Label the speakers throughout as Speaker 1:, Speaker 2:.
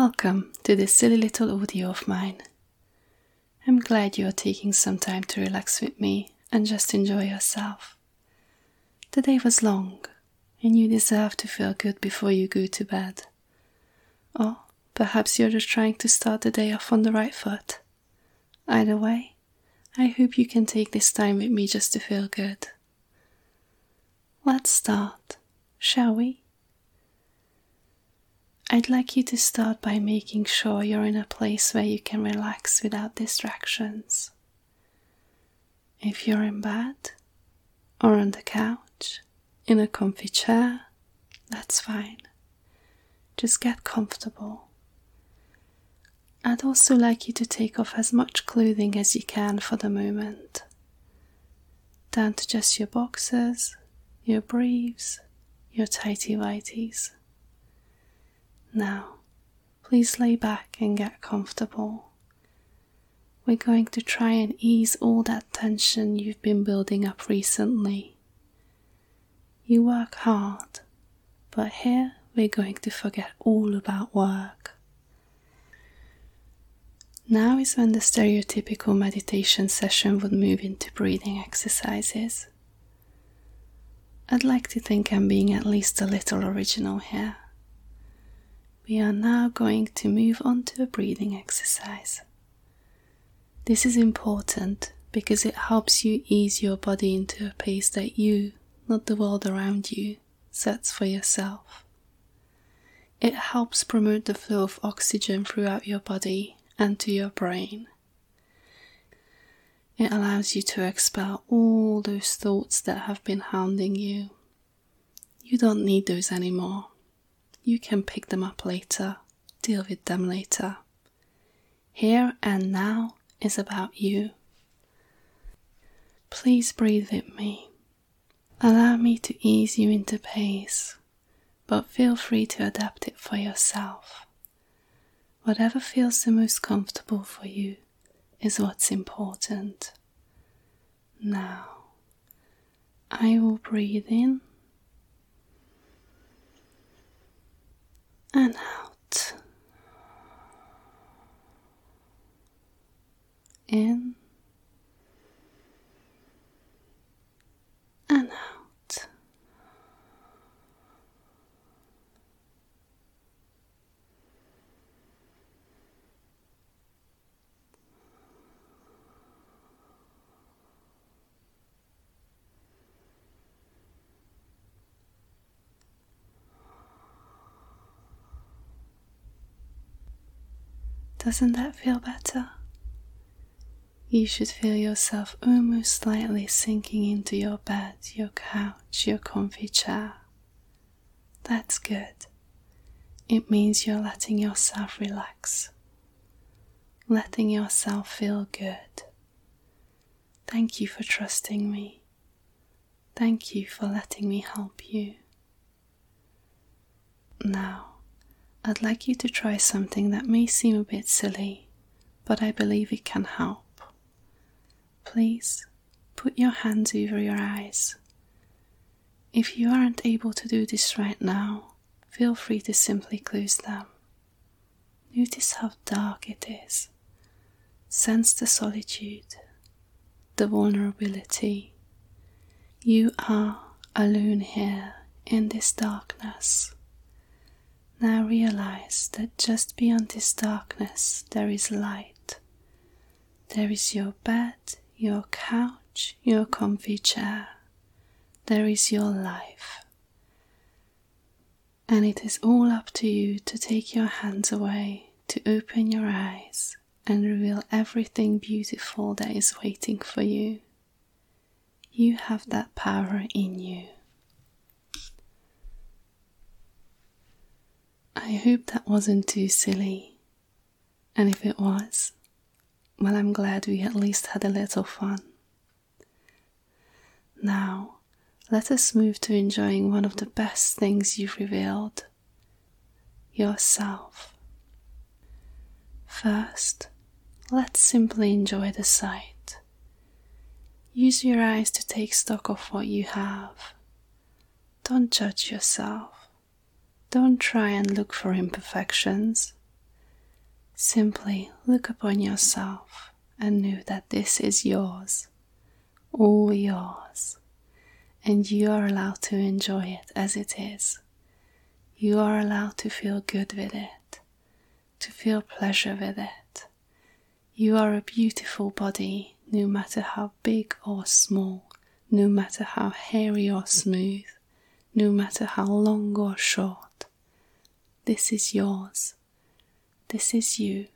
Speaker 1: Welcome to this silly little audio of mine. I'm glad you're taking some time to relax with me and just enjoy yourself. The day was long, and you deserve to feel good before you go to bed. Or perhaps you're just trying to start the day off on the right foot. Either way, I hope you can take this time with me just to feel good. Let's start, shall we? I'd like you to start by making sure you're in a place where you can relax without distractions. If you're in bed, or on the couch, in a comfy chair, that's fine. Just get comfortable. I'd also like you to take off as much clothing as you can for the moment, down to just your boxers, your briefs, your tighty-whities. Now, please lay back and get comfortable. We're going to try and ease all that tension you've been building up recently. You work hard, but here we're going to forget all about work. Now is when the stereotypical meditation session would move into breathing exercises. I'd like to think I'm being at least a little original here. We are now going to move on to a breathing exercise. This is important because it helps you ease your body into a pace that you, not the world around you, sets for yourself. It helps promote the flow of oxygen throughout your body and to your brain. It allows you to expel all those thoughts that have been hounding you. You don't need those anymore. You can pick them up later, deal with them later. Here and now is about you. Please breathe with me. Allow me to ease you into pace, but feel free to adapt it for yourself. Whatever feels the most comfortable for you is what's important. Now, I will breathe in and out. In and out. Doesn't that feel better? You should feel yourself almost slightly sinking into your bed, your couch, your comfy chair. That's good. It means you're letting yourself relax, letting yourself feel good. Thank you for trusting me. Thank you for letting me help you. Now, I'd like you to try something that may seem a bit silly, but I believe it can help. Please, put your hands over your eyes. If you aren't able to do this right now, feel free to simply close them. Notice how dark it is. Sense the solitude, the vulnerability. You are alone here in this darkness. Now realize that just beyond this darkness there is light. There is your bed, your couch, your comfy chair. There is your life. And it is all up to you to take your hands away, to open your eyes and reveal everything beautiful that is waiting for you. You have that power in you. I hope that wasn't too silly, and if it was, well, I'm glad we at least had a little fun. Now, let us move to enjoying one of the best things you've revealed, yourself. First, let's simply enjoy the sight. Use your eyes to take stock of what you have. Don't judge yourself. Don't try and look for imperfections. Simply look upon yourself and know that this is yours, all yours, and you are allowed to enjoy it as it is. You are allowed to feel good with it, to feel pleasure with it. You are a beautiful body, no matter how big or small, no matter how hairy or smooth, no matter how long or short. This is yours. This is you.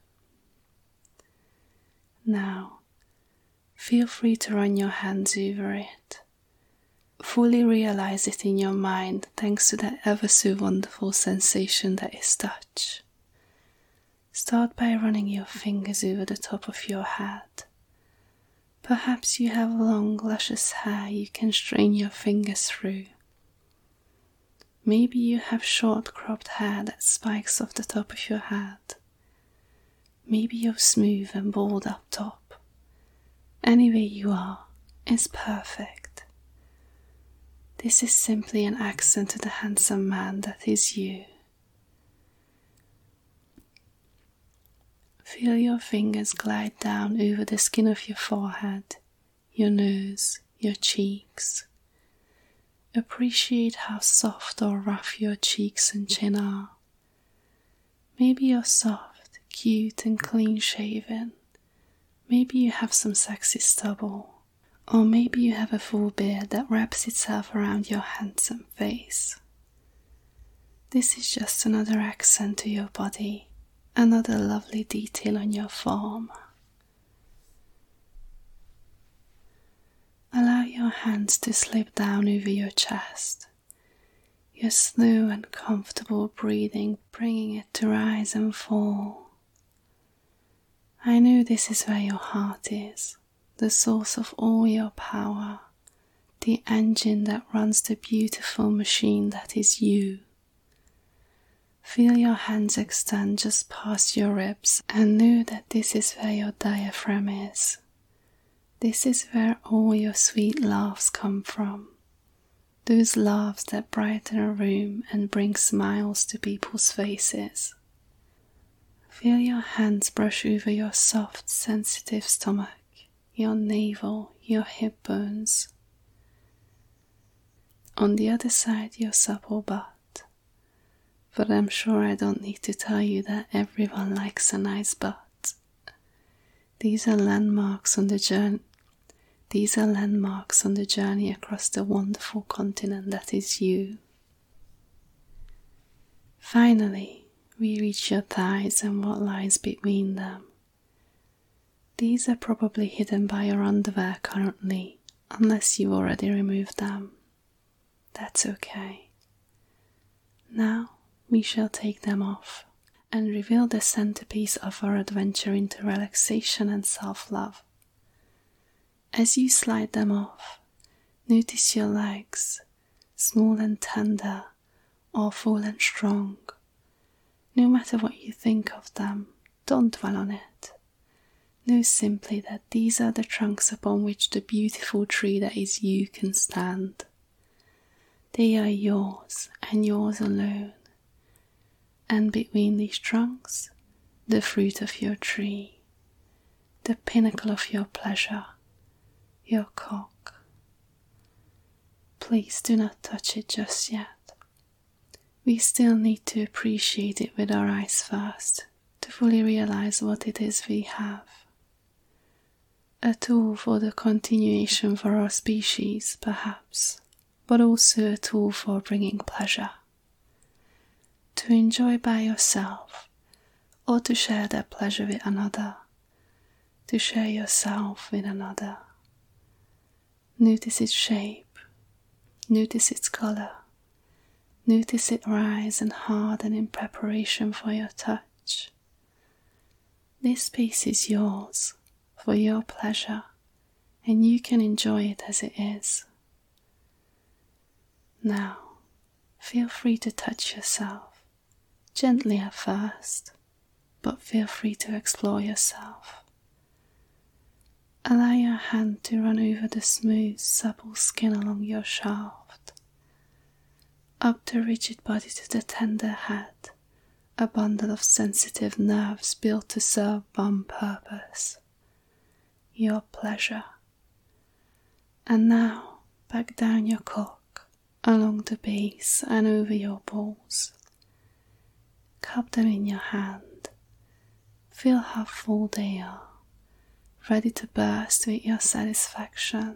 Speaker 1: Now, feel free to run your hands over it. Fully realize it in your mind thanks to that ever so wonderful sensation that is touch. Start by running your fingers over the top of your head. Perhaps you have long, luscious hair you can strain your fingers through. Maybe you have short, cropped hair that spikes off the top of your head. Maybe you're smooth and bald up top. Any way you are is perfect. This is simply an accent to the handsome man that is you. Feel your fingers glide down over the skin of your forehead, your nose, your cheeks. Appreciate how soft or rough your cheeks and chin are. Maybe you're soft, cute and clean shaven. Maybe you have some sexy stubble. Or maybe you have a full beard that wraps itself around your handsome face. This is just another accent to your body, another lovely detail on your form. Allow your hands to slip down over your chest, your slow and comfortable breathing bringing it to rise and fall. I know this is where your heart is, the source of all your power, the engine that runs the beautiful machine that is you. Feel your hands extend just past your ribs and know that this is where your diaphragm is. This is where all your sweet laughs come from. Those laughs that brighten a room and bring smiles to people's faces. Feel your hands brush over your soft, sensitive stomach, your navel, your hip bones. On the other side, your supple butt. But I'm sure I don't need to tell you that everyone likes a nice butt. These are landmarks on the journey across the wonderful continent that is you. Finally, we reach your thighs and what lies between them. These are probably hidden by your underwear currently, unless you already removed them. That's okay. Now we shall take them off and reveal the centerpiece of our adventure into relaxation and self-love. As you slide them off, notice your legs, small and tender, or full and strong. No matter what you think of them, don't dwell on it. Know simply that these are the trunks upon which the beautiful tree that is you can stand. They are yours and yours alone. And between these trunks, the fruit of your tree, the pinnacle of your pleasure, your cock. Please do not touch it just yet. We still need to appreciate it with our eyes first to fully realize what it is we have. A tool for the continuation for our species, perhaps, but also a tool for bringing pleasure. To enjoy by yourself, or to share that pleasure with another, to share yourself with another. Notice its shape, notice its color, notice it rise and harden in preparation for your touch. This space is yours, for your pleasure, and you can enjoy it as it is. Now, feel free to touch yourself, gently at first, but feel free to explore yourself. Allow your hand to run over the smooth, supple skin along your shaft, up the rigid body to the tender head, a bundle of sensitive nerves built to serve one purpose: your pleasure. And now back down your cock, along the base and over your balls. Cup them in your hand. Feel how full they are, ready to burst with your satisfaction.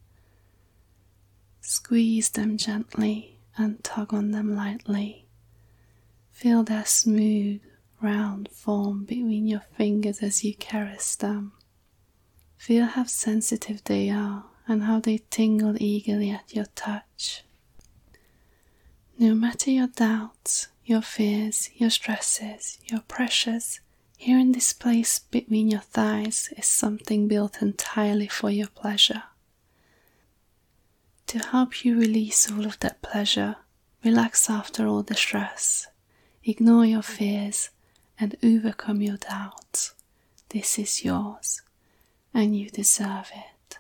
Speaker 1: Squeeze them gently and tug on them lightly. Feel their smooth, round form between your fingers as you caress them. Feel how sensitive they are and how they tingle eagerly at your touch. No matter your doubts, your fears, your stresses, your pressures, here in this place between your thighs is something built entirely for your pleasure. To help you release all of that pleasure, relax after all the stress, ignore your fears, and overcome your doubts. This is yours, and you deserve it.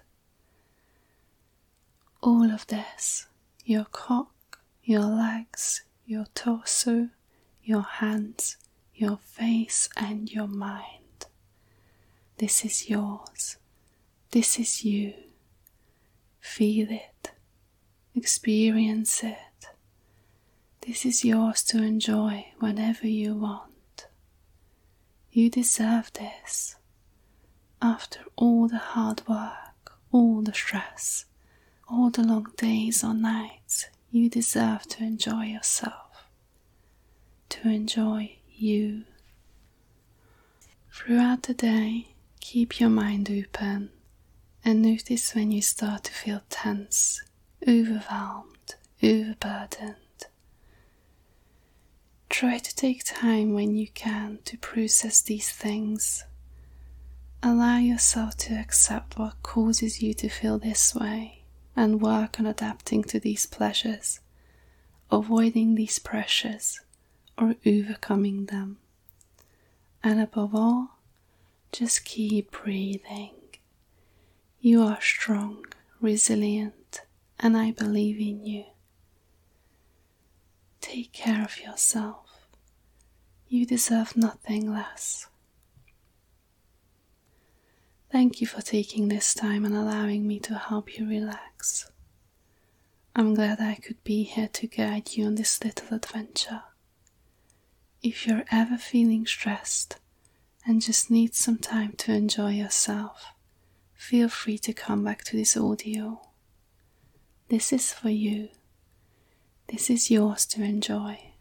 Speaker 1: All of this, your cock, your legs, your torso, your hands, your face, and your mind. This is yours. This is you. Feel it. Experience it. This is yours to enjoy whenever you want. You deserve this. After all the hard work, all the stress, all the long days or nights, you deserve to enjoy yourself. To enjoy you. Throughout the day, keep your mind open and notice when you start to feel tense, overwhelmed, overburdened. Try to take time when you can to process these things. Allow yourself to accept what causes you to feel this way and work on adapting to these pleasures, avoiding these pressures, or overcoming them. And above all, just keep breathing. You are strong, resilient, and I believe in you. Take care of yourself. You deserve nothing less. Thank you for taking this time and allowing me to help you relax. I'm glad I could be here to guide you on this little adventure. If you're ever feeling stressed and just need some time to enjoy yourself, feel free to come back to this audio. This is for you. This is yours to enjoy.